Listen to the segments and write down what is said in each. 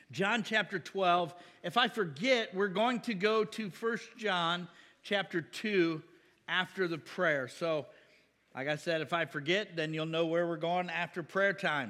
John chapter 12. If I forget, we're going to go to 1 John chapter 2 after the prayer. So, like I said, if I forget, then you'll know where we're going after prayer time.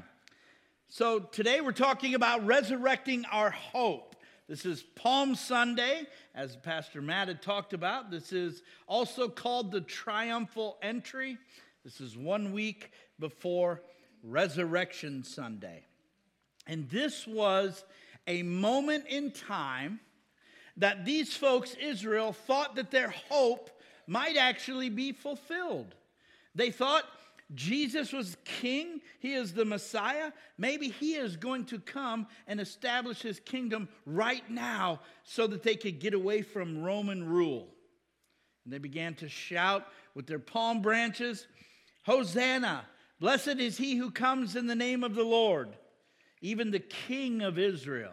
So today we're talking about resurrecting our hope. This is Palm Sunday, as Pastor Matt had talked about. This is also called the Triumphal Entry. This is 1 week before Resurrection Sunday. And this was a moment in time that these folks, Israel, thought that their hope might actually be fulfilled. They thought Jesus was king. He is the Messiah. Maybe he is going to come and establish his kingdom right now so that they could get away from Roman rule. And they began to shout with their palm branches, "Hosanna! Blessed is he who comes in the name of the Lord, even the King of Israel."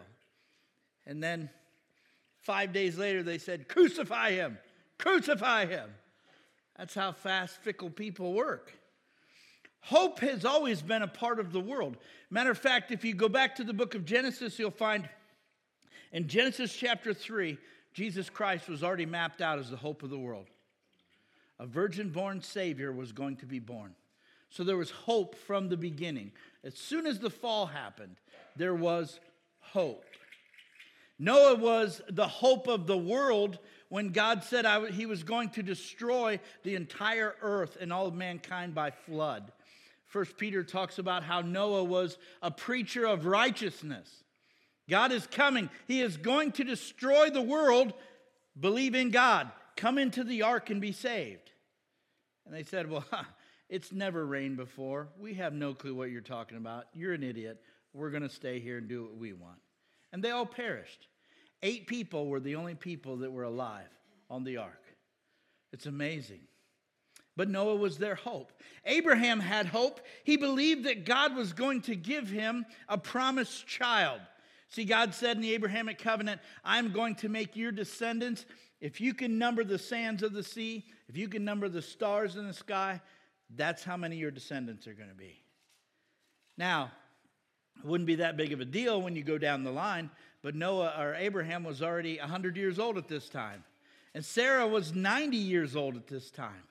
And then 5 days later they said, "Crucify him! Crucify him!" That's how fast fickle people work. Hope has always been a part of the world. Matter of fact, if you go back to the book of Genesis, you'll find in Genesis chapter 3, Jesus Christ was already mapped out as the hope of the world. A virgin-born Savior was going to be born. So there was hope from the beginning. As soon as the fall happened, there was hope. Noah was the hope of the world when God said he was going to destroy the entire earth and all of mankind by flood. 1 Peter talks about how Noah was a preacher of righteousness. God is coming. He is going to destroy the world. Believe in God. Come into the ark and be saved. And they said, "Well, it's never rained before. We have no clue what you're talking about. You're an idiot. We're going to stay here and do what we want." And they all perished. 8 people were the only people that were alive on the ark. It's amazing. But Noah was their hope. Abraham had hope. He believed that God was going to give him a promised child. See, God said in the Abrahamic covenant, "I'm going to make your descendants, if you can number the sands of the sea, if you can number the stars in the sky, that's how many your descendants are going to be." Now, it wouldn't be that big of a deal when you go down the line, but Abraham was already 100 years old at this time. And Sarah was 90 years old at this time.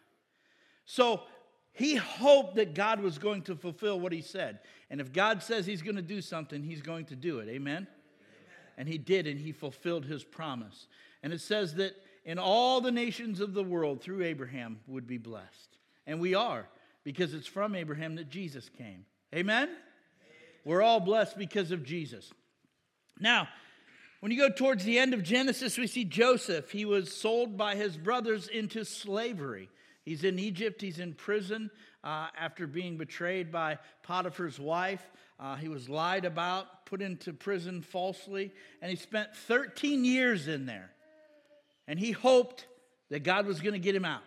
So he hoped that God was going to fulfill what he said. And if God says he's going to do something, he's going to do it. Amen? And he did, and he fulfilled his promise. And it says that in all the nations of the world through Abraham would be blessed. And we are, because it's from Abraham that Jesus came. Amen? We're all blessed because of Jesus. Now, when you go towards the end of Genesis, we see Joseph. He was sold by his brothers into slavery. He's in Egypt. He's in prison after being betrayed by Potiphar's wife. He was lied about, put into prison falsely, and he spent 13 years in there. And he hoped that God was going to get him out.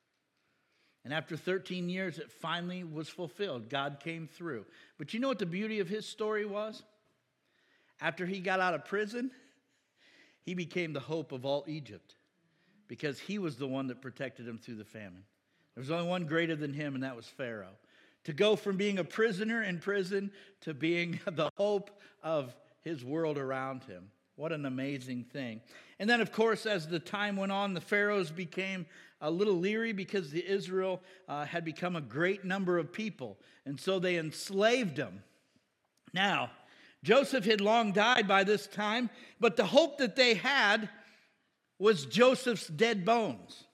And after 13 years, it finally was fulfilled. God came through. But you know what the beauty of his story was? After he got out of prison, he became the hope of all Egypt because he was the one that protected him through the famine. There was only one greater than him, and that was Pharaoh. To go from being a prisoner in prison to being the hope of his world around him. What an amazing thing. And then, of course, as the time went on, the pharaohs became a little leery because Israel had become a great number of people. And so they enslaved them. Now, Joseph had long died by this time, but the hope that they had was Joseph's dead bones.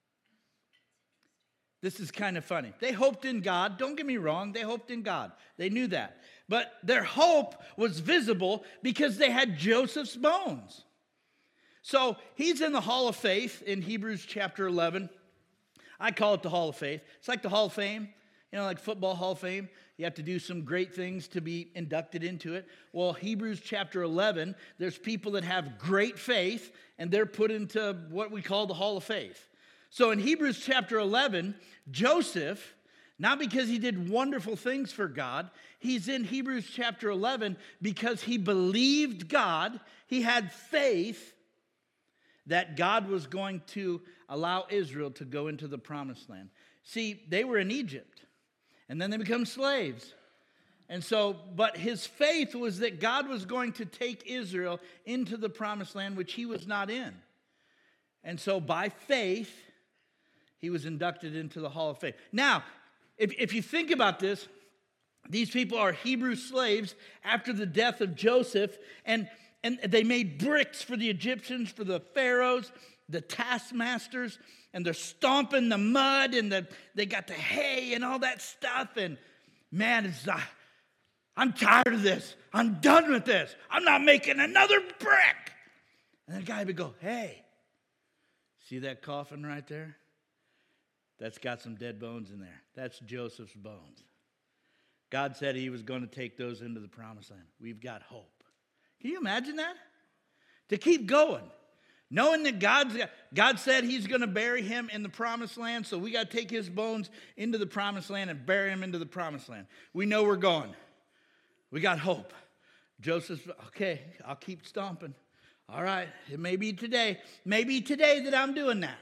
This is kind of funny. They hoped in God. Don't get me wrong. They hoped in God. They knew that. But their hope was visible because they had Joseph's bones. So he's in the Hall of Faith in Hebrews chapter 11. I call it the Hall of Faith. It's like the Hall of Fame. You know, like football Hall of Fame. You have to do some great things to be inducted into it. Well, Hebrews chapter 11, there's people that have great faith, and they're put into what we call the Hall of Faith. So in Hebrews chapter 11, Joseph, not because he did wonderful things for God, he's in Hebrews chapter 11 because he believed God. He had faith that God was going to allow Israel to go into the promised land. See, they were in Egypt, and then they become slaves. And so, but his faith was that God was going to take Israel into the promised land, which he was not in. And so by faith, he was inducted into the Hall of Fame. Now, if you think about this, these people are Hebrew slaves after the death of Joseph, and they made bricks for the Egyptians, for the pharaohs, the taskmasters, and they're stomping the mud, and they got the hay and all that stuff. And man, I'm tired of this. I'm done with this. I'm not making another brick. And the guy would go, hey, see that coffin right there? That's got some dead bones in there. That's Joseph's bones. God said he was going to take those into the promised land. We've got hope. Can you imagine that? To keep going. Knowing that God said he's going to bury him in the promised land, so we got to take his bones into the promised land and bury him into the promised land. We know we're going. We got hope. Joseph's, okay, I'll keep stomping. All right, it may be today. Maybe today that I'm doing that.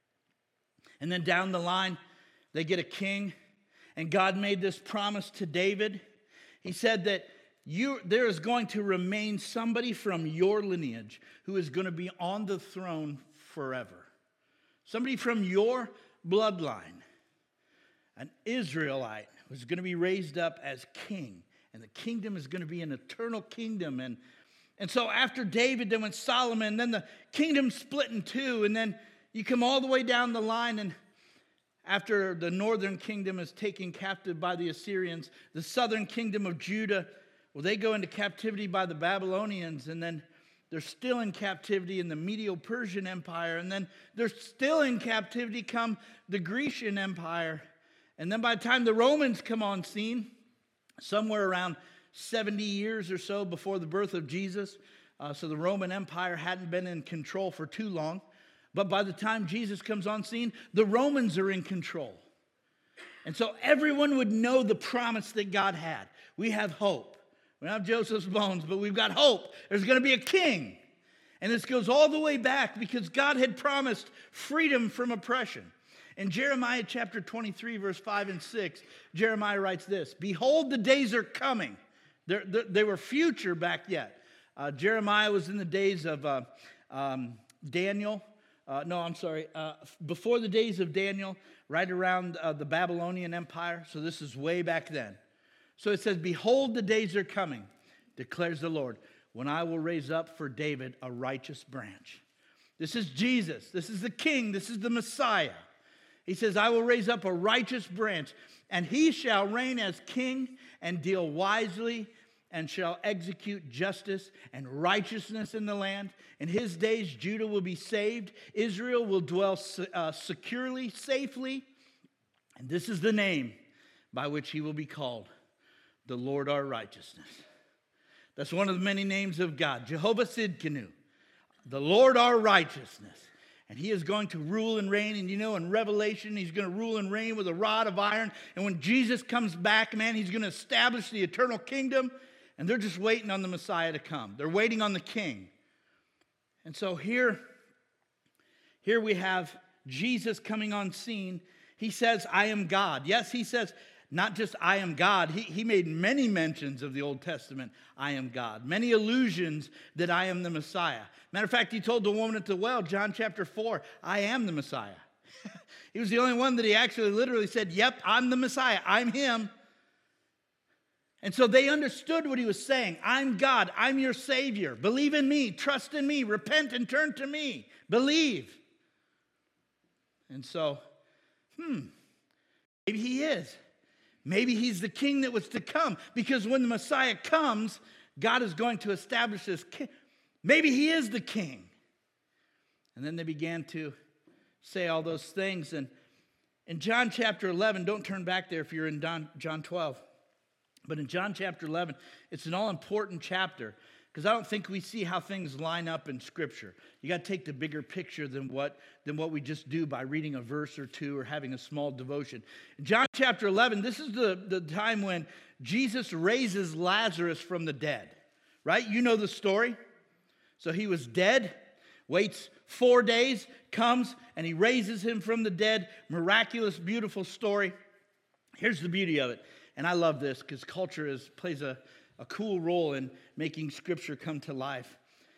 And then down the line, they get a king. And God made this promise to David. He said that there is going to remain somebody from your lineage who is going to be on the throne forever. Somebody from your bloodline. An Israelite was going to be raised up as king. And the kingdom is going to be an eternal kingdom. And so after David, then went Solomon, then the kingdom split in two. And then you come all the way down the line, and after the northern kingdom is taken captive by the Assyrians, the southern kingdom of Judah, well, they go into captivity by the Babylonians, and then they're still in captivity in the Medo-Persian Empire, and then they're still in captivity come the Grecian Empire. And then by the time the Romans come on scene, somewhere around 70 years or so before the birth of Jesus, so the Roman Empire hadn't been in control for too long. But by the time Jesus comes on scene, the Romans are in control. And so everyone would know the promise that God had. We have hope. We don't have Joseph's bones, but we've got hope. There's going to be a king. And this goes all the way back because God had promised freedom from oppression. In Jeremiah chapter 23, verse 5 and 6, Jeremiah writes this: "Behold, the days are coming." They were future back yet. Jeremiah was in the days of Daniel. Before the days of Daniel, right around the Babylonian Empire. So this is way back then. So it says, "Behold, the days are coming, declares the Lord, when I will raise up for David a righteous branch." This is Jesus. This is the King. This is the Messiah. He says, "I will raise up a righteous branch, and he shall reign as king and deal wisely and shall execute justice and righteousness in the land. In his days, Judah will be saved. Israel will dwell securely, safely. And this is the name by which he will be called, the Lord our righteousness." That's one of the many names of God, Jehovah Sidkenu, the Lord our righteousness. And he is going to rule and reign. And you know, in Revelation, he's going to rule and reign with a rod of iron. And when Jesus comes back, man, he's going to establish the eternal kingdom. And they're just waiting on the Messiah to come. They're waiting on the king. And so here we have Jesus coming on scene. He says, "I am God." Yes, he says, not just "I am God." He made many mentions of the Old Testament, "I am God." Many allusions that I am the Messiah. Matter of fact, he told the woman at the well, John chapter 4, "I am the Messiah." He was the only one that he actually literally said, "Yep, I'm the Messiah. I'm him." And so they understood what he was saying. I'm God. I'm your Savior. Believe in me. Trust in me. Repent and turn to me. Believe. And so, maybe he is. Maybe he's the king that was to come. Because when the Messiah comes, God is going to establish this king. Maybe he is the king. And then they began to say all those things. And in John chapter 11, don't turn back there if you're in John 12. But in John chapter 11, it's an all-important chapter because I don't think we see how things line up in Scripture. You got to take the bigger picture than what we just do by reading a verse or two or having a small devotion. In John chapter 11, this is the time when Jesus raises Lazarus from the dead, right? You know the story. So he was dead, waits 4 days, comes, and he raises him from the dead. Miraculous, beautiful story. Here's the beauty of it. And I love this because culture plays a cool role in making Scripture come to life.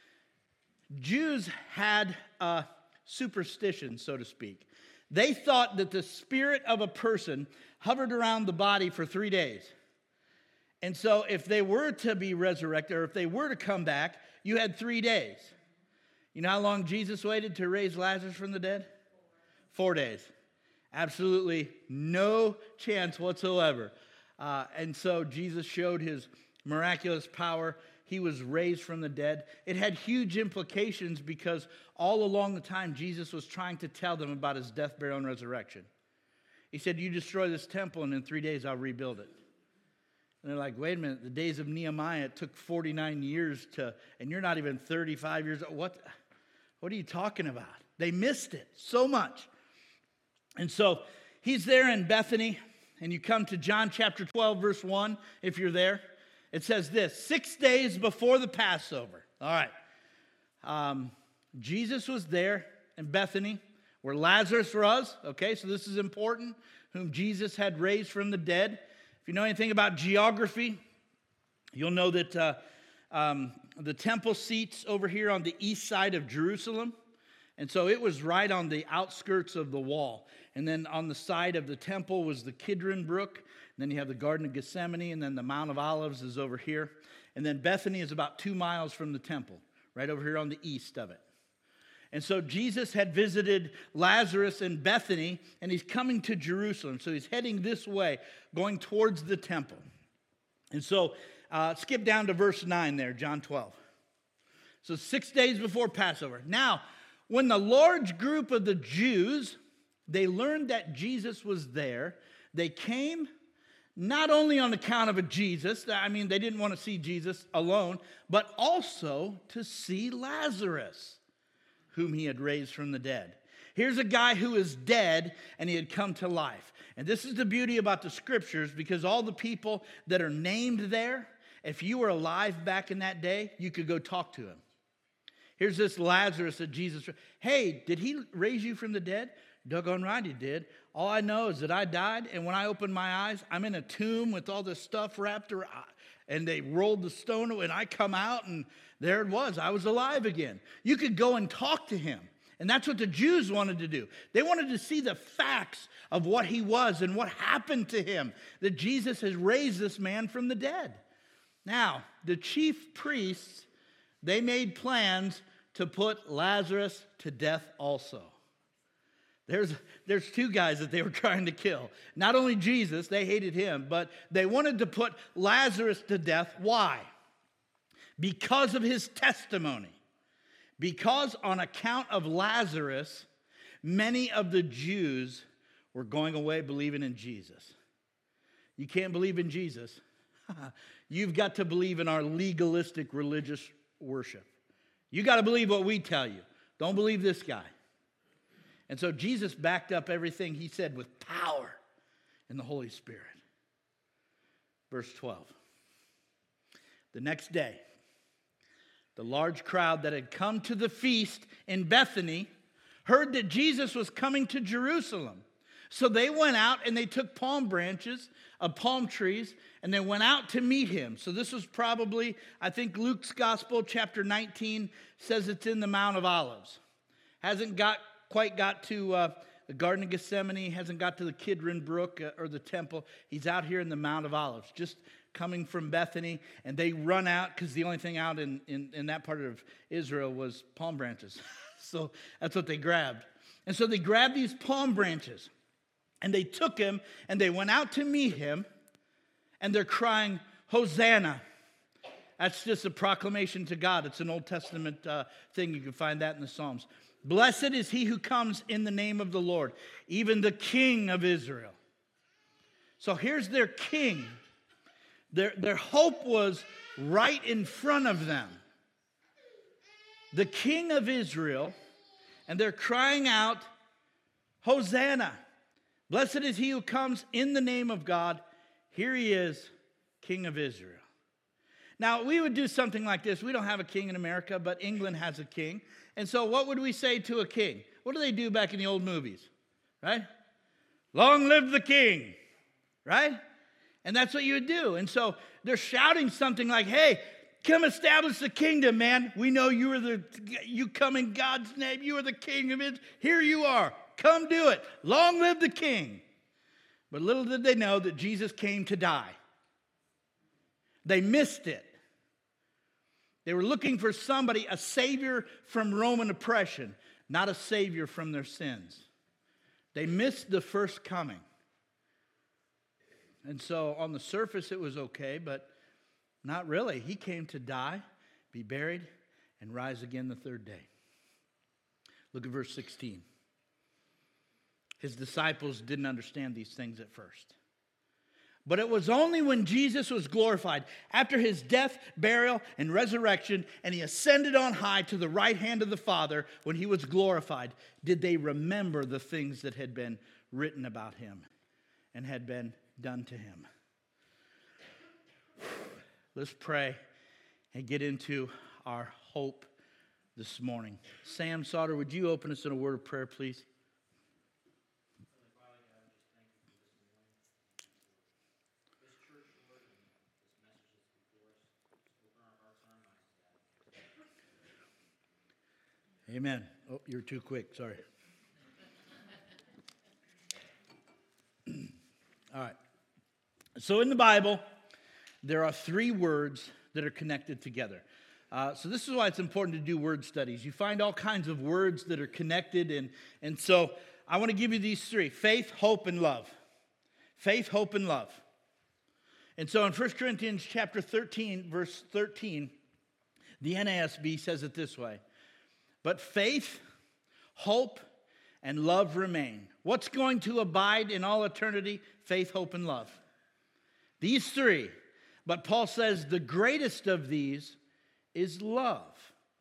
Jews had a superstition, so to speak. They thought that the spirit of a person hovered around the body for 3 days. And so if they were to be resurrected, or if they were to come back, you had 3 days. You know how long Jesus waited to raise Lazarus from the dead? 4 days. Absolutely no chance whatsoever. And so Jesus showed his miraculous power. He was raised from the dead. It had huge implications because all along the time, Jesus was trying to tell them about his death, burial, and resurrection. He said, you destroy this temple, and in 3 days I'll rebuild it. And they're like, wait a minute, the days of Nehemiah, it took 49 years and you're not even 35 years old. What are you talking about? They missed it so much. And so he's there in Bethany, and you come to John chapter 12, verse 1, if you're there. It says this, 6 days before the Passover. All right. Jesus was there in Bethany where Lazarus was. Okay, so this is important, whom Jesus had raised from the dead. If you know anything about geography, you'll know that the temple seats over here on the east side of Jerusalem. And so it was right on the outskirts of the wall. And then on the side of the temple was the Kidron Brook. And then you have the Garden of Gethsemane, and then the Mount of Olives is over here. And then Bethany is about 2 miles from the temple, right over here on the east of it. And so Jesus had visited Lazarus in Bethany, and he's coming to Jerusalem. So he's heading this way, going towards the temple. And so skip down to verse 9 there, John 12. So 6 days before Passover. Now, when the large group of the Jews, they learned that Jesus was there, they came not only on account of a Jesus, I mean, they didn't want to see Jesus alone, but also to see Lazarus, whom he had raised from the dead. Here's a guy who is dead, and he had come to life. And this is the beauty about the Scriptures, because all the people that are named there, if you were alive back in that day, you could go talk to him. Here's this Lazarus that Jesus, hey, did he raise you from the dead? Doggone right he did. All I know is that I died, and when I opened my eyes, I'm in a tomb with all this stuff wrapped around, and they rolled the stone away, and I come out, and there it was. I was alive again. You could go and talk to him. And that's what the Jews wanted to do. They wanted to see the facts of what he was and what happened to him, that Jesus has raised this man from the dead. Now, the chief priests, they made plans to put Lazarus to death also. There's two guys that they were trying to kill. Not only Jesus, they hated him, but they wanted to put Lazarus to death. Why? Because of his testimony. Because on account of Lazarus, many of the Jews were going away believing in Jesus. You can't believe in Jesus. You've got to believe in our legalistic religious worship. You got to believe what we tell you. Don't believe this guy. And so Jesus backed up everything he said with power in the Holy Spirit. Verse 12. The next day, the large crowd that had come to the feast in Bethany heard that Jesus was coming to Jerusalem. So they went out and they took palm branches of palm trees and they went out to meet him. So this was probably, I think Luke's Gospel, chapter 19, says it's in the Mount of Olives. Hasn't quite got to the Garden of Gethsemane, hasn't got to the Kidron Brook or the temple. He's out here in the Mount of Olives, just coming from Bethany, and they run out because the only thing out in that part of Israel was palm branches. So that's what they grabbed. And so they grabbed these palm branches, and they took him, and they went out to meet him, and they're crying, Hosanna. That's just a proclamation to God. It's an Old Testament thing. You can find that in the Psalms. Blessed is he who comes in the name of the Lord, even the King of Israel. So here's their king. Their hope was right in front of them. The King of Israel, and they're crying out, Hosanna. Blessed is he who comes in the name of God. Here he is, King of Israel. Now, we would do something like this. We don't have a king in America, but England has a king. And so what would we say to a king? What do they do back in the old movies? Right? Long live the king. Right? And that's what you would do. And so they're shouting something like, hey, come establish the kingdom, man. We know you come in God's name. You are the king of it. Here you are. Come do it. Long live the king. But little did they know that Jesus came to die. They missed it. They were looking for somebody, a savior from Roman oppression, not a savior from their sins. They missed the first coming. And so on the surface it was okay, but not really. He came to die, be buried, and rise again the third day. Look at verse 16. His disciples didn't understand these things at first. But it was only when Jesus was glorified, after his death, burial, and resurrection, and he ascended on high to the right hand of the Father, when he was glorified, did they remember the things that had been written about him and had been done to him. Let's pray and get into our hope this morning. Sam Sauter, would you open us in a word of prayer, please? Amen. Oh, you're too quick. Sorry. All right. So in the Bible, there are 3 words that are connected together. So this is why it's important to do word studies. You find all kinds of words that are connected. And so I want to give you these 3. Faith, hope, and love. Faith, hope, and love. And so in 1 Corinthians chapter 13, verse 13, the NASB says it this way. But faith, hope, and love remain. What's going to abide in all eternity? Faith, hope, and love. These 3. But Paul says the greatest of these is love.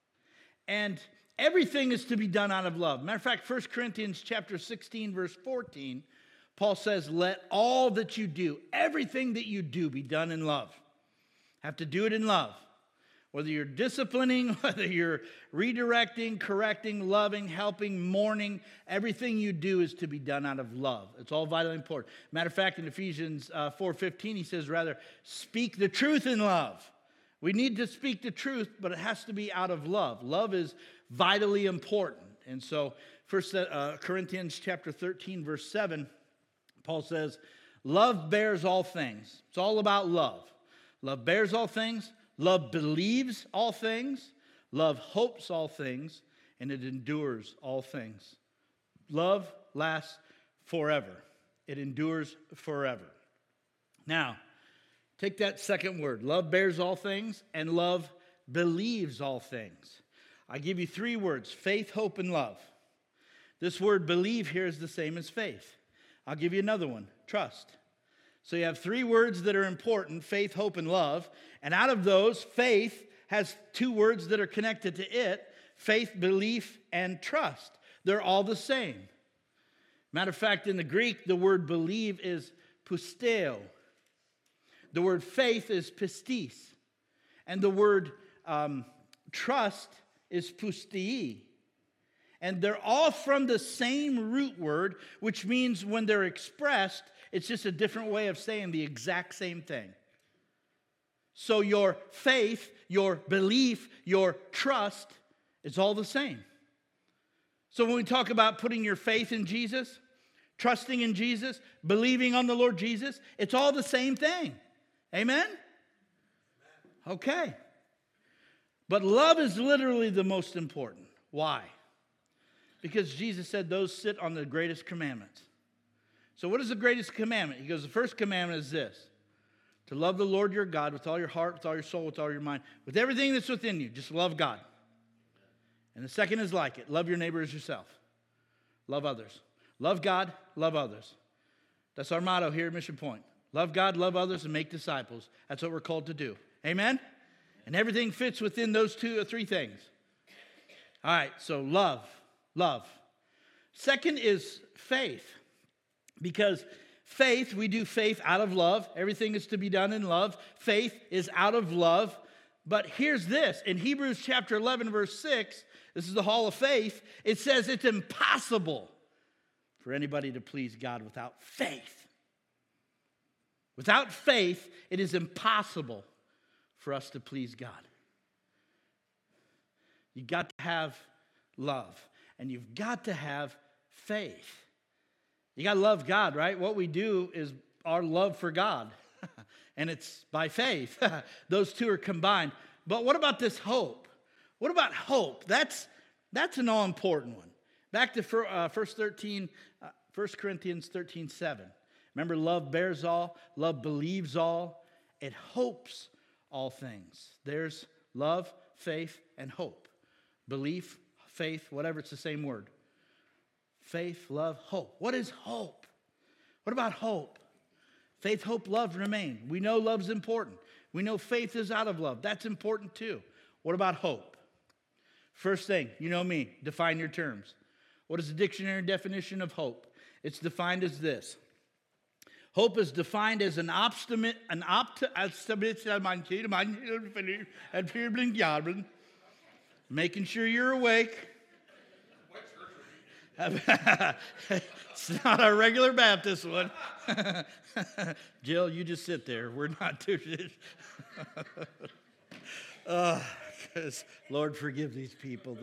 And everything is to be done out of love. Matter of fact, 1 Corinthians chapter 16, verse 14, Paul says, let all that you do, everything that you do, be done in love. Have to do it in love. Whether you're disciplining, whether you're redirecting, correcting, loving, helping, mourning, everything you do is to be done out of love. It's all vitally important. Matter of fact, in Ephesians 4:15, he says, rather, speak the truth in love. We need to speak the truth, but it has to be out of love. Love is vitally important. And so, 1 Corinthians chapter 13, verse 7, Paul says, love bears all things. It's all about love. Love bears all things. Love believes all things, love hopes all things, and it endures all things. Love lasts forever. It endures forever. Now, take that second word. Love bears all things, and love believes all things. I give you 3 words, faith, hope, and love. This word believe here is the same as faith. I'll give you another one, trust. So you have 3 words that are important, faith, hope, and love. And out of those, faith has 2 words that are connected to it, faith, belief, and trust. They're all the same. Matter of fact, in the Greek, the word believe is pisteo. The word faith is pistis. And the word trust is pistii. And they're all from the same root word, which means when they're expressed, it's just a different way of saying the exact same thing. So your faith, your belief, your trust, it's all the same. So when we talk about putting your faith in Jesus, trusting in Jesus, believing on the Lord Jesus, it's all the same thing. Amen? Okay. But love is literally the most important. Why? Because Jesus said those sit on the greatest commandments. So what is the greatest commandment? He goes, the first commandment is this. To love the Lord your God with all your heart, with all your soul, with all your mind, with everything that's within you. Just love God. And the second is like it. Love your neighbor as yourself. Love others. Love God, love others. That's our motto here at Mission Point. Love God, love others, and make disciples. That's what we're called to do. Amen? And everything fits within those 2 or 3 things. All right, so love. Second is faith. Because faith, we do faith out of love. Everything is to be done in love. Faith is out of love. But here's this. In Hebrews chapter 11, verse 6, this is the hall of faith. It says it's impossible for anybody to please God without faith. Without faith, it is impossible for us to please God. You've got to have love, and you've got to have faith. You got to love God, right? What we do is our love for God, and it's by faith. Those two are combined. But what about this hope? What about hope? That's an all-important one. Back to 1 Corinthians 13:7. Remember, love bears all, love believes all, it hopes all things. There's love, faith, and hope. Belief, faith, whatever, it's the same word. Faith, love, hope. What is hope? What about hope? Faith, hope, love remain. We know love's important. We know faith is out of love. That's important too. What about hope? First thing, you know me, define your terms. What is the dictionary definition of hope? It's defined as this. Hope is defined as making sure you're awake. It's not our regular Baptist one. Jill, you just sit there. We're not doing it. Because Lord, forgive these people.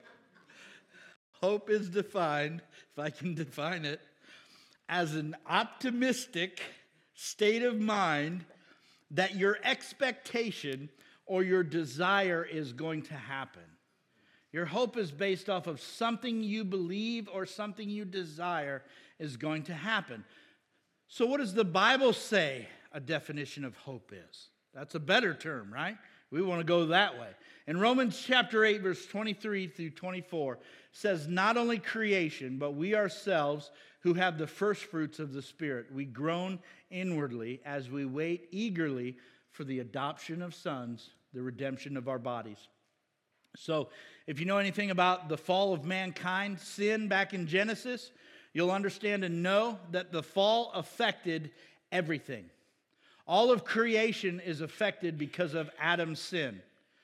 Hope is defined, if I can define it, as an optimistic state of mind that your expectation or your desire is going to happen. Your hope is based off of something you believe or something you desire is going to happen. So what does the Bible say a definition of hope is? That's a better term, right? We want to go that way. In Romans chapter 8, verse 23 through 24, says, not only creation, but we ourselves who have the first fruits of the Spirit, we groan inwardly as we wait eagerly for the adoption of sons, the redemption of our bodies. So, if you know anything about the fall of mankind, sin back in Genesis, you'll understand and know that the fall affected everything. All of creation is affected because of Adam's sin.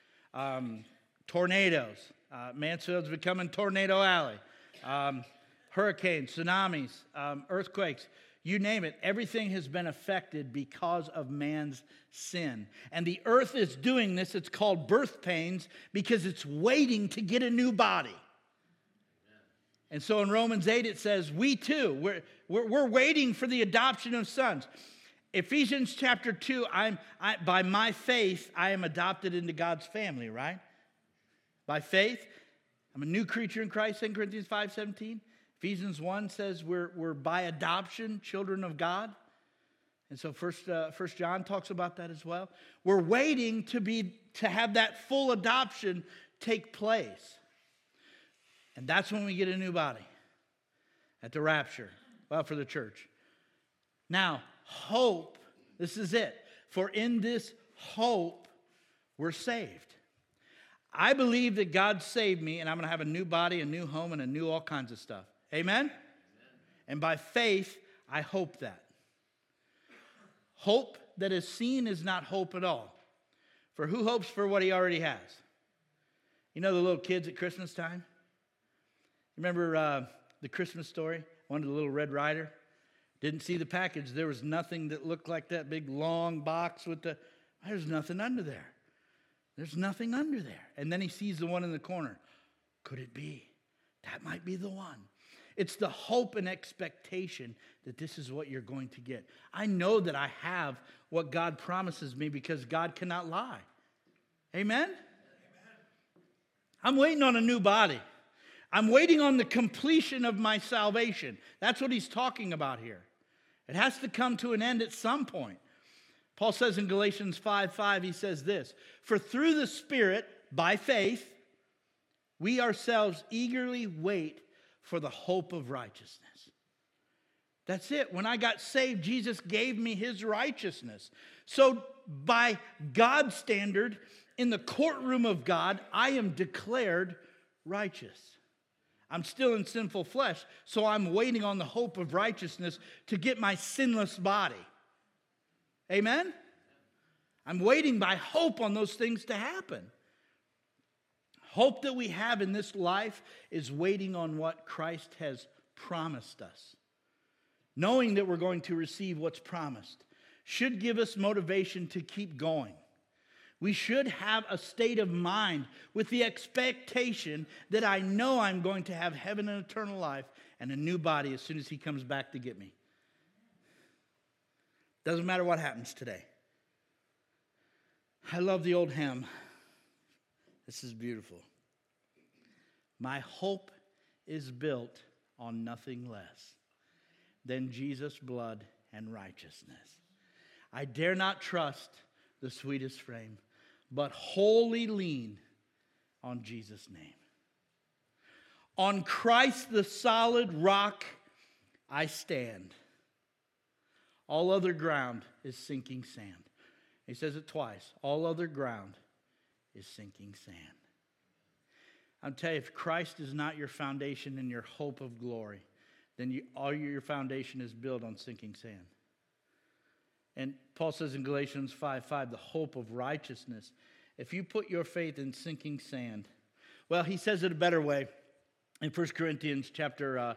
Tornadoes. Mansfield's becoming Tornado Alley. Hurricanes, tsunamis, earthquakes. You name it, everything has been affected because of man's sin. And the earth is doing this. It's called birth pains because it's waiting to get a new body. And so in Romans 8 it says, we too, we're waiting for the adoption of sons. Ephesians chapter 2, by my faith, I am adopted into God's family, right? By faith, I'm a new creature in Christ, 2 Corinthians 5:17. Ephesians 1 says we're by adoption children of God. And so First John talks about that as well. We're waiting to have that full adoption take place. And that's when we get a new body at the rapture. Well, for the church. Now, hope, this is it. For in this hope, we're saved. I believe that God saved me and I'm going to have a new body, a new home, and a new all kinds of stuff. Amen? Amen? And by faith, I hope that. Hope that is seen is not hope at all. For who hopes for what he already has? You know the little kids at Christmas time? Remember the Christmas story? One of the little Red Ryder? Didn't see the package. There was nothing that looked like that big long box with there's nothing under there. There's nothing under there. And then he sees the one in the corner. Could it be? That might be the one. It's the hope and expectation that this is what you're going to get. I know that I have what God promises me because God cannot lie. Amen? Amen. I'm waiting on a new body. I'm waiting on the completion of my salvation. That's what he's talking about here. It has to come to an end at some point. Paul says in Galatians 5:5, he says this, for through the Spirit, by faith, we ourselves eagerly wait for the hope of righteousness. That's it. When I got saved, Jesus gave me his righteousness. So by God's standard, in the courtroom of God, I am declared righteous. I'm still in sinful flesh, so I'm waiting on the hope of righteousness to get my sinless body. Amen? I'm waiting by hope on those things to happen. Hope that we have in this life is waiting on what Christ has promised us. Knowing that we're going to receive what's promised should give us motivation to keep going. We should have a state of mind with the expectation that I know I'm going to have heaven and eternal life and a new body as soon as he comes back to get me. Doesn't matter what happens today. I love the old hymn. This is beautiful. My hope is built on nothing less than Jesus' blood and righteousness. I dare not trust the sweetest frame, but wholly lean on Jesus' name. On Christ the solid rock I stand. All other ground is sinking sand. He says it twice. All other ground is sinking sand. I'll tell you, if Christ is not your foundation and your hope of glory, then all your foundation is built on sinking sand. And Paul says in Galatians 5:5, the hope of righteousness. If you put your faith in sinking sand, well, he says it a better way in 1 Corinthians chapter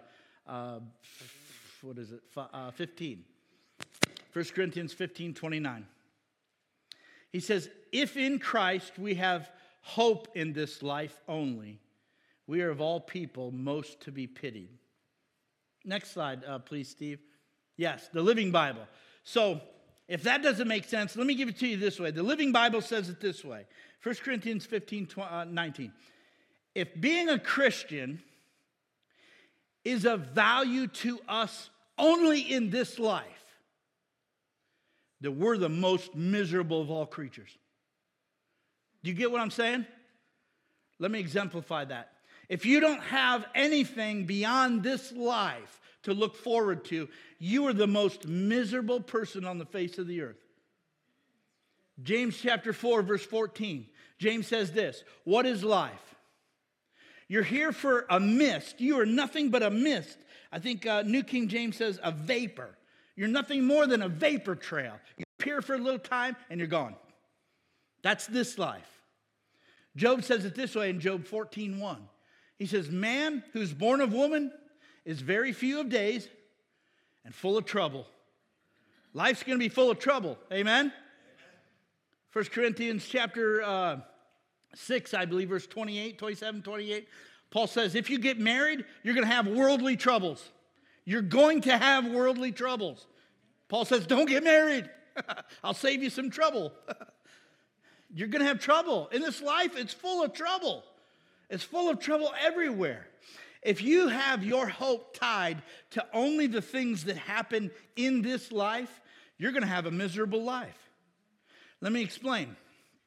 15. 1 Corinthians 15:29. He says, if in Christ we have hope in this life only, we are of all people most to be pitied. Next slide, please, Steve. Yes, the Living Bible. So, if that doesn't make sense, let me give it to you this way. The Living Bible says it this way. 1 Corinthians 15:19. If being a Christian is of value to us only in this life, that we're the most miserable of all creatures. Do you get what I'm saying? Let me exemplify that. If you don't have anything beyond this life to look forward to, you are the most miserable person on the face of the earth. James chapter 4, verse 14. James says this, what is life? You're here for a mist. You are nothing but a mist. I think New King James says a vapor. You're nothing more than a vapor trail. You appear for a little time and you're gone. That's this life. Job says it this way in Job 14:1. He says, man who's born of woman is very few of days and full of trouble. Life's going to be full of trouble. Amen? 1 Corinthians chapter 6, I believe, verse 27, 28. Paul says, if you get married, you're going to have worldly troubles. You're going to have worldly troubles. Paul says, don't get married. I'll save you some trouble. You're going to have trouble. In this life, it's full of trouble. It's full of trouble everywhere. If you have your hope tied to only the things that happen in this life, you're going to have a miserable life. Let me explain.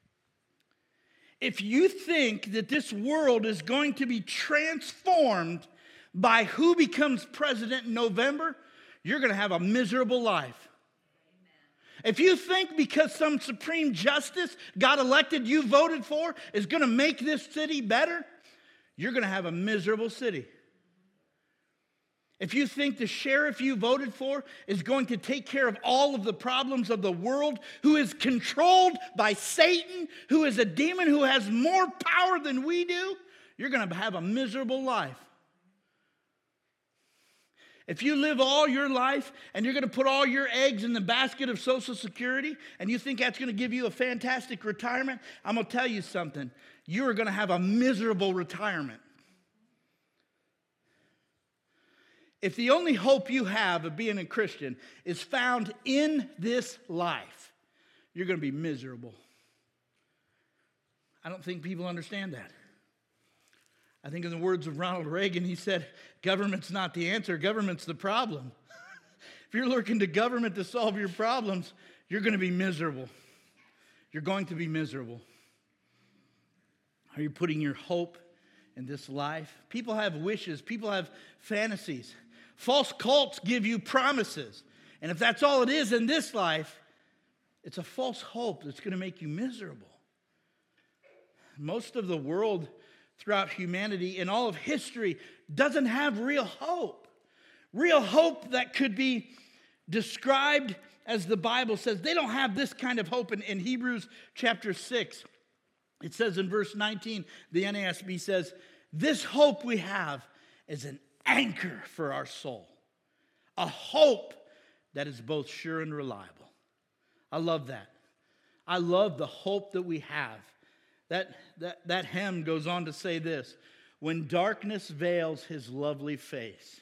If you think that this world is going to be transformed by who becomes president in November, you're going to have a miserable life. If you think because some supreme justice got elected you voted for is going to make this city better, you're going to have a miserable city. If you think the sheriff you voted for is going to take care of all of the problems of the world, who is controlled by Satan, who is a demon who has more power than we do, you're going to have a miserable life. If you live all your life and you're going to put all your eggs in the basket of Social Security and you think that's going to give you a fantastic retirement, I'm going to tell you something. You are going to have a miserable retirement. If the only hope you have of being a Christian is found in this life, you're going to be miserable. I don't think people understand that. I think in the words of Ronald Reagan, he said, government's not the answer, government's the problem. If you're looking to government to solve your problems, you're going to be miserable. You're going to be miserable. Are you putting your hope in this life? People have wishes. People have fantasies. False cults give you promises. And if that's all it is in this life, it's a false hope that's going to make you miserable. Most of the world throughout humanity in all of history doesn't have real hope. Real hope that could be described as the Bible says. They don't have this kind of hope. In Hebrews chapter 6, it says in verse 19, the NASB says, this hope we have is an anchor for our soul. A hope that is both sure and reliable. I love that. I love the hope that we have. That hymn goes on to say this: when darkness veils his lovely face,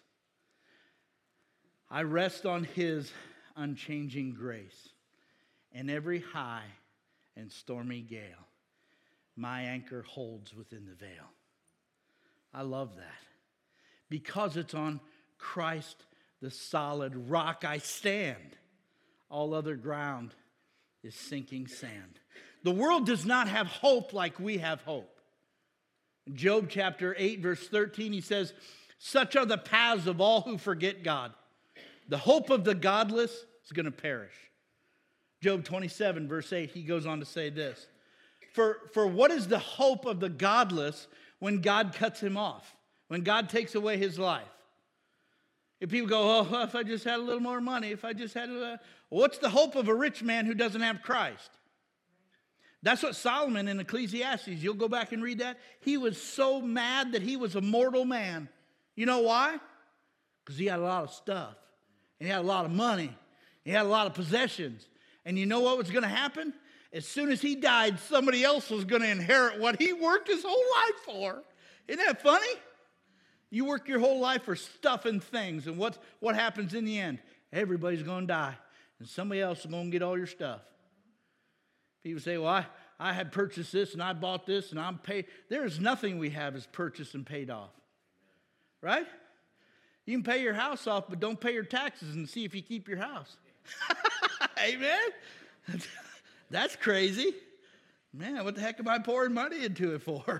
I rest on his unchanging grace. In every high and stormy gale, my anchor holds within the veil. I love that. Because it's on Christ, the solid rock, I stand. All other ground is sinking sand. The world does not have hope like we have hope. In Job chapter 8, verse 13, he says, such are the paths of all who forget God. The hope of the godless is going to perish. Job 27, verse 8, he goes on to say this: For what is the hope of the godless when God cuts him off, when God takes away his life? If people go, oh, if I just had a little more money, if I just had what's the hope of a rich man who doesn't have Christ? That's what Solomon in Ecclesiastes, you'll go back and read that. He was so mad that he was a mortal man. You know why? Because he had a lot of stuff. And he had a lot of money. He had a lot of possessions. And you know what was going to happen? As soon as he died, somebody else was going to inherit what he worked his whole life for. Isn't that funny? You work your whole life for stuff and things. And what happens in the end? Everybody's going to die. And somebody else is going to get all your stuff. People say, well, I had purchased this and I bought this and I'm paid. There is nothing we have is purchased and paid off. Right? You can pay your house off, but don't pay your taxes and see if you keep your house. Amen? That's crazy. Man, what the heck am I pouring money into it for?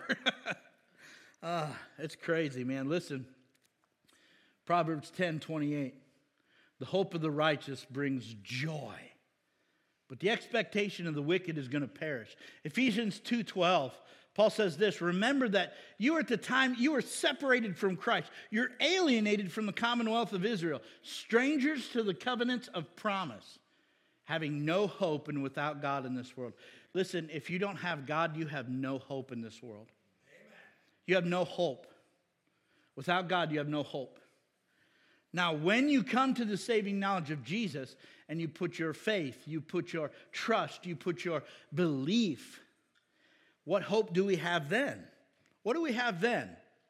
It's crazy, man. Listen, Proverbs 10:28. The hope of the righteous brings joy, but the expectation of the wicked is going to perish. Ephesians 2:12, Paul says this: remember that you are at the time you were separated from Christ. You're alienated from the commonwealth of Israel, strangers to the covenants of promise, having no hope and without God in this world. Listen, if you don't have God, you have no hope in this world. Amen. You have no hope. Without God, you have no hope. Now, when you come to the saving knowledge of Jesus and you put your faith, you put your trust, you put your belief, what hope do we have then? What do we have then?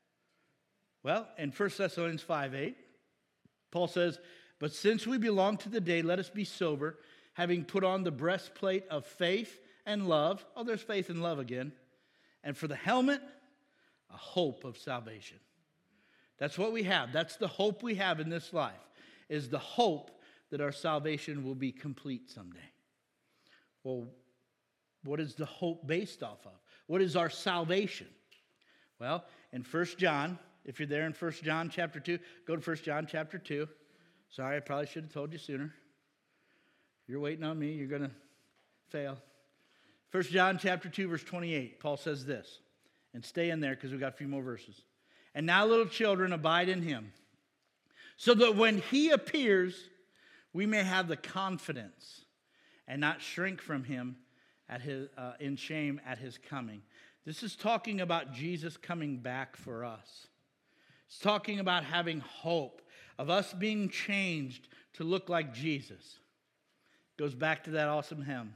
Well, in 1 Thessalonians 5:8, Paul says, but since we belong to the day, let us be sober, having put on the breastplate of faith and love. Oh, there's faith and love again. And for the helmet, a hope of salvation. That's what we have. That's the hope we have in this life, is the hope that our salvation will be complete someday. Well, what is the hope based off of? What is our salvation? Well, in 1 John, if you're there in 1 John chapter 2, go to 1 John chapter 2. Sorry, I probably should have told you sooner. You're waiting on me, you're going to fail. 1 John chapter 2, verse 28, Paul says this, and stay in there because we've got a few more verses. And now, little children, abide in him, so that when he appears, we may have the confidence and not shrink from him in shame at his coming. This is talking about Jesus coming back for us. It's talking about having hope, of us being changed to look like Jesus. Goes back to that awesome hymn.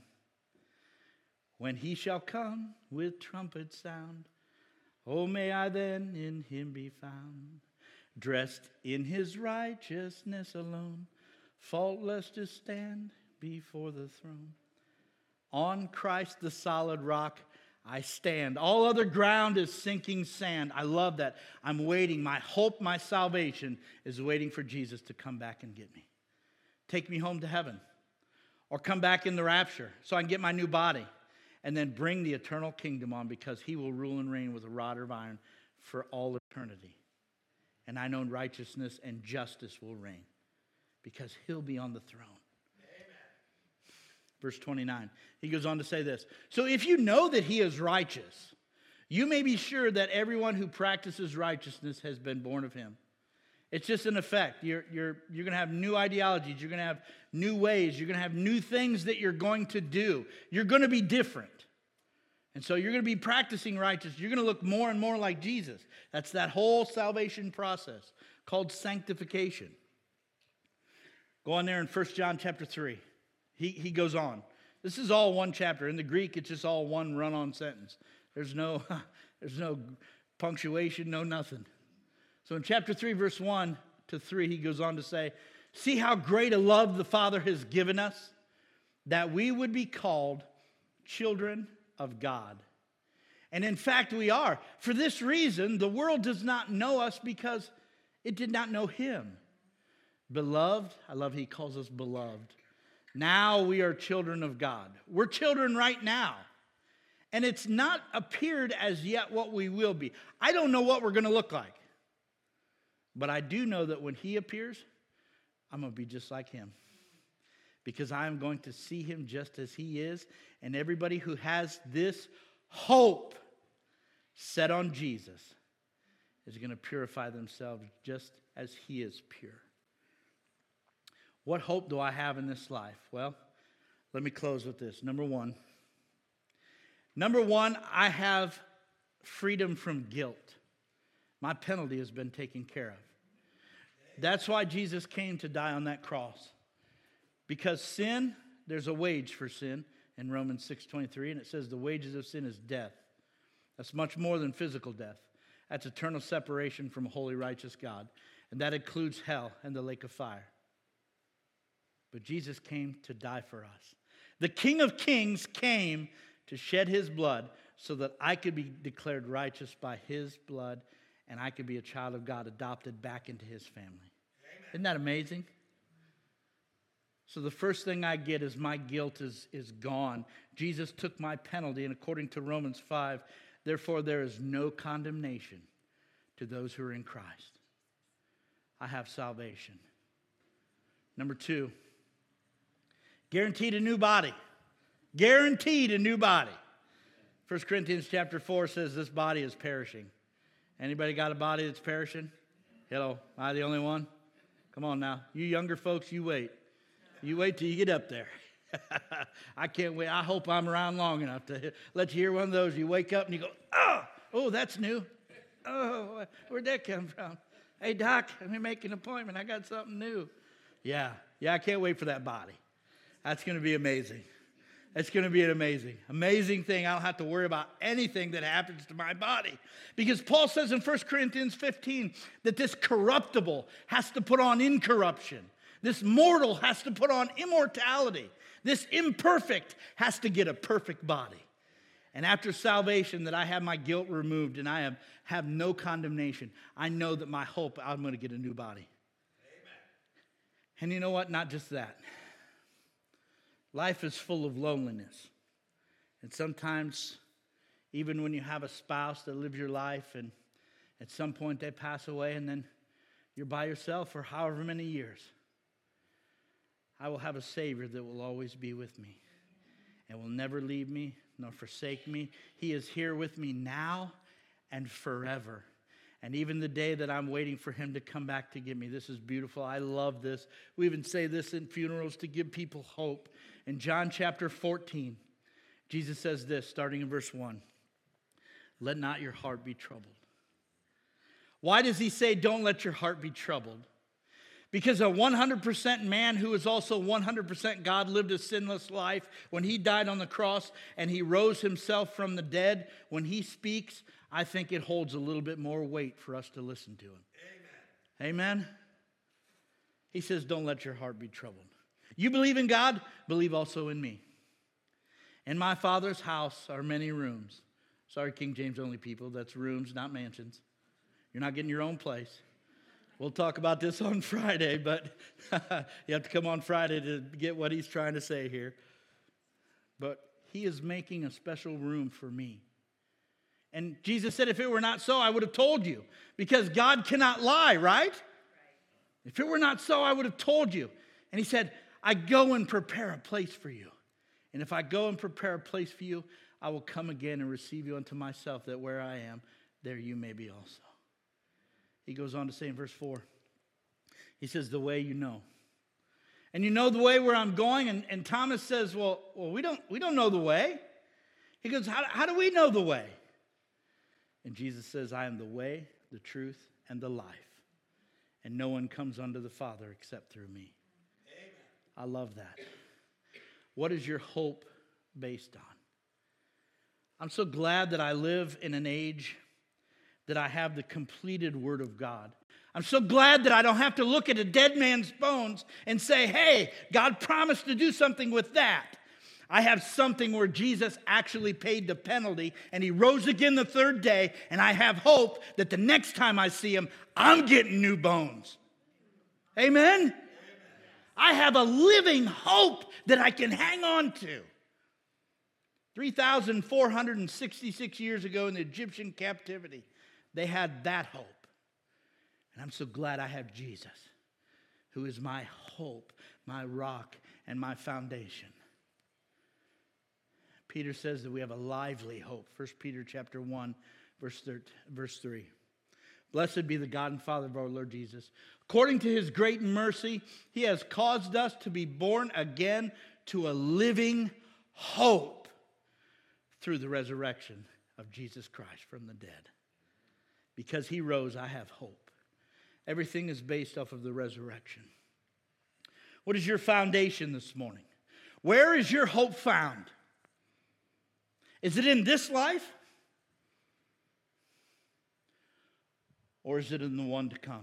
When he shall come with trumpet sound, oh, may I then in him be found, dressed in his righteousness alone, faultless to stand before the throne. On Christ the solid rock I stand. All other ground is sinking sand. I love that. I'm waiting. My hope, my salvation is waiting for Jesus to come back and get me. Take me home to heaven. Or come back in the rapture so I can get my new body. And then bring the eternal kingdom on, because he will rule and reign with a rod of iron for all eternity. And I know righteousness and justice will reign, because he'll be on the throne. Verse 29, he goes on to say this. So if you know that he is righteous, you may be sure that everyone who practices righteousness has been born of him. It's just an effect. You're going to have new ideologies. You're going to have new ways. You're going to have new things that you're going to do. You're going to be different. And so you're going to be practicing righteousness. You're going to look more and more like Jesus. That's that whole salvation process called sanctification. Go on there in 1 John chapter 3. He goes on. This is all one chapter. In the Greek, it's just all one run-on sentence. There's no punctuation, no nothing. So in chapter 3, verse 1 to 3, he goes on to say, see how great a love the Father has given us, that we would be called children of God. And in fact, we are. For this reason, the world does not know us because it did not know him. Beloved, I love he calls us beloved. Now we are children of God. We're children right now. And it's not appeared as yet what we will be. I don't know what we're going to look like. But I do know that when he appears, I'm going to be just like him. Because I am going to see him just as he is. And everybody who has this hope set on Jesus is going to purify themselves just as he is pure. What hope do I have in this life? Well, let me close with this. Number one, I have freedom from guilt. My penalty has been taken care of. That's why Jesus came to die on that cross. Because sin, there's a wage for sin in Romans 6:23, and it says the wages of sin is death. That's much more than physical death. That's eternal separation from a holy, righteous God. And that includes hell and the lake of fire. But Jesus came to die for us. The King of Kings came to shed his blood so that I could be declared righteous by his blood and I could be a child of God adopted back into his family. Amen. Isn't that amazing? So the first thing I get is my guilt is gone. Jesus took my penalty, and according to Romans 5, therefore there is no condemnation to those who are in Christ. I have salvation. Number 2, guaranteed a new body. Guaranteed a new body. 1 Corinthians chapter 4 says this body is perishing. Anybody got a body that's perishing? Hello, am I the only one? Come on now. You younger folks, you wait. You wait till you get up there. I can't wait. I hope I'm around long enough to let you hear one of those. You wake up and you go, oh, that's new. Oh, where'd that come from? Hey, Doc, let me make an appointment. I got something new. Yeah, I can't wait for that body. That's going to be amazing. It's going to be an amazing thing. I don't have to worry about anything that happens to my body. Because Paul says in 1 Corinthians 15 that this corruptible has to put on incorruption. This mortal has to put on immortality. This imperfect has to get a perfect body. And after salvation, that I have my guilt removed and I have no condemnation, I know that my hope, I'm going to get a new body. Amen. And you know what? Not just that. Life is full of loneliness. And sometimes, even when you have a spouse that lives your life and at some point they pass away and then you're by yourself for however many years, I will have a Savior that will always be with me and will never leave me nor forsake me. He is here with me now and forever. And even the day that I'm waiting for him to come back to get me. This is beautiful. I love this. We even say this in funerals to give people hope. In John chapter 14, Jesus says this, starting in verse 1. Let not your heart be troubled. Why does he say, don't let your heart be troubled? Because a 100% man who is also 100% God lived a sinless life. When he died on the cross and he rose himself from the dead, when he speaks, I think it holds a little bit more weight for us to listen to him. Amen. Amen? He says, don't let your heart be troubled. You believe in God, believe also in me. In my Father's house are many rooms. Sorry, King James only people, that's rooms, not mansions. You're not getting your own place. We'll talk about this on Friday, but you have to come on Friday to get what he's trying to say here. But he is making a special room for me. And Jesus said, if it were not so, I would have told you. Because God cannot lie, right? If it were not so, I would have told you. And he said, I go and prepare a place for you. And if I go and prepare a place for you, I will come again and receive you unto myself, that where I am, there you may be also. He goes on to say in verse 4, he says, the way you know. And you know the way where I'm going? And Thomas says, well, we don't know the way. He goes, how do we know the way? And Jesus says, I am the way, the truth, and the life. And no one comes unto the Father except through me. Amen. I love that. What is your hope based on? I'm so glad that I live in an age that I have the completed Word of God. I'm so glad that I don't have to look at a dead man's bones and say, hey, God promised to do something with that. I have something where Jesus actually paid the penalty and he rose again the third day, and I have hope that the next time I see him, I'm getting new bones. Amen? I have a living hope that I can hang on to. 3,466 years ago in the Egyptian captivity, they had that hope. And I'm so glad I have Jesus, who is my hope, my rock, and my foundation. Peter says that we have a lively hope. 1 Peter chapter 1, verse 3. Blessed be the God and Father of our Lord Jesus. According to his great mercy, he has caused us to be born again to a living hope through the resurrection of Jesus Christ from the dead. Because he rose, I have hope. Everything is based off of the resurrection. What is your foundation this morning? Where is your hope found? Is it in this life? Or is it in the one to come?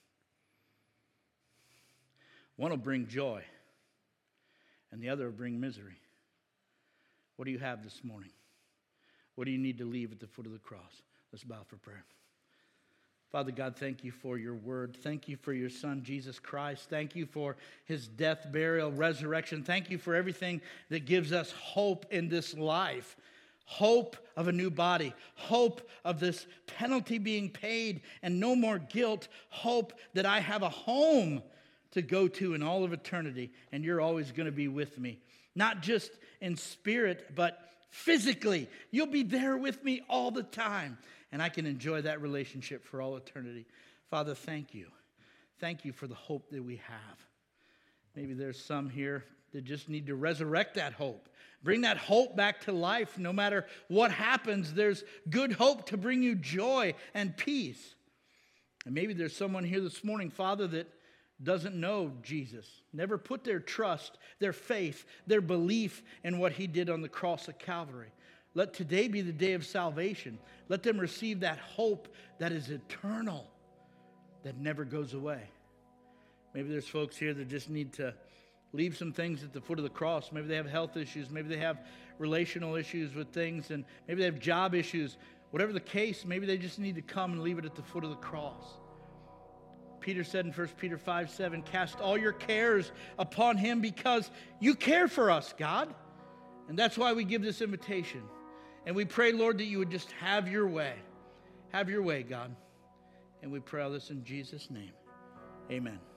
One will bring joy, and the other will bring misery. What do you have this morning? What do you need to leave at the foot of the cross? Let's bow for prayer. Father God, thank you for your word. Thank you for your Son, Jesus Christ. Thank you for his death, burial, resurrection. Thank you for everything that gives us hope in this life. Hope of a new body. Hope of this penalty being paid and no more guilt. Hope that I have a home to go to in all of eternity, and you're always going to be with me. Not just in spirit, but physically. You'll be there with me all the time, and I can enjoy that relationship for all eternity. Father, thank you. Thank you for the hope that we have. Maybe there's some here that just need to resurrect that hope. Bring that hope back to life. No matter what happens, there's good hope to bring you joy and peace. And maybe there's someone here this morning, Father, that doesn't know Jesus, never put their trust, their faith, their belief in what he did on the cross of Calvary. Let today be the day of salvation. Let them receive that hope that is eternal, that never goes away. Maybe there's folks here that just need to leave some things at the foot of the cross. Maybe they have health issues. Maybe they have relational issues with things. And maybe they have job issues. Whatever the case, maybe they just need to come and leave it at the foot of the cross. Peter said in 1 Peter 5:7, cast all your cares upon him because you care for us, God. And that's why we give this invitation. And we pray, Lord, that you would just have your way. Have your way, God. And we pray all this in Jesus' name. Amen.